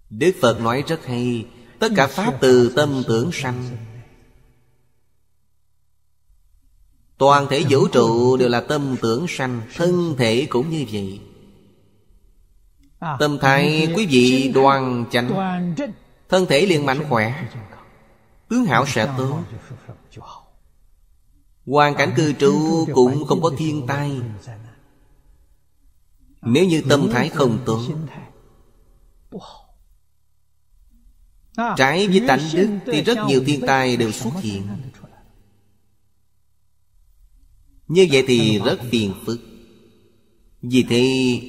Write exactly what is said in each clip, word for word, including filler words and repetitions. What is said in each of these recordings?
Đức Phật nói rất hay, tất cả pháp từ tâm tưởng sanh. Toàn thể vũ trụ đều là tâm tưởng sanh. Thân thể cũng như vậy. Tâm thái quý vị đoan chánh, thân thể liền mạnh khỏe, tướng hảo sẽ tốt. Hoàn cảnh cư trú cũng không có thiên tai. Nếu như tâm thái không tốt, trái với tánh đức, thì rất nhiều thiên tai đều xuất hiện. Như vậy thì rất phiền phức. Vì thế,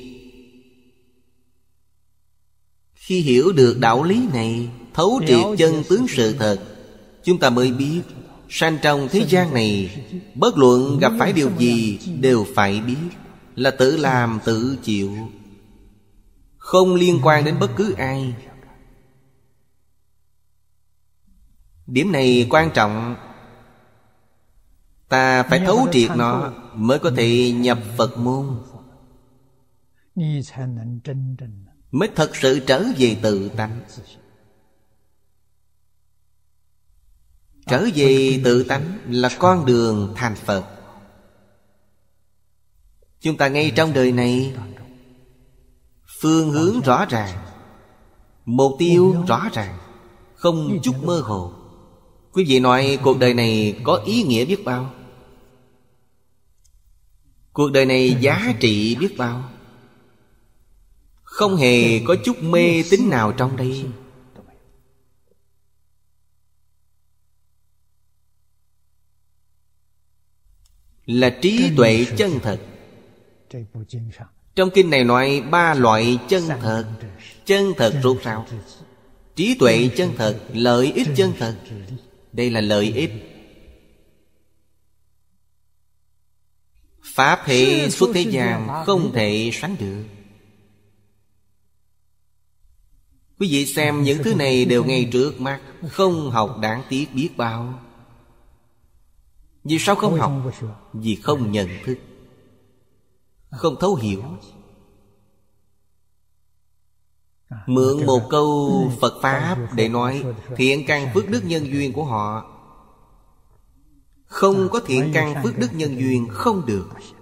khi hiểu được đạo lý này, thấu triệt chân tướng sự thật, chúng ta mới biết sanh trong thế gian này, bất luận gặp phải điều gì đều phải biết là tự làm tự chịu, không liên quan đến bất cứ ai. Điểm này quan trọng. Ta phải thấu triệt nó mới có thể nhập Phật môn, mới thật sự trở về tự tánh. Trở về tự tánh là con đường thành Phật. Chúng ta ngay trong đời này, phương hướng rõ ràng, mục tiêu rõ ràng, không chút mơ hồ. Quý vị nói cuộc đời này có ý nghĩa biết bao, cuộc đời này giá trị biết bao, không hề có chút mê tín nào trong đây. Là trí tuệ chân thật. Trong kinh này nói ba loại chân thật. Chân thật rốt ráo, trí tuệ chân thật, lợi ích chân thật. Đây là lợi ích. Pháp hệ xuất thế gian không thể sánh được. Quý vị xem những thứ này đều ngay trước mắt, không học đáng tiếc biết bao. Vì sao không học? Vì không nhận thức, không thấu hiểu. Mượn một câu Phật Pháp để nói thiện căn phước đức nhân duyên của họ. Không có thiện căn phước đức nhân duyên không được.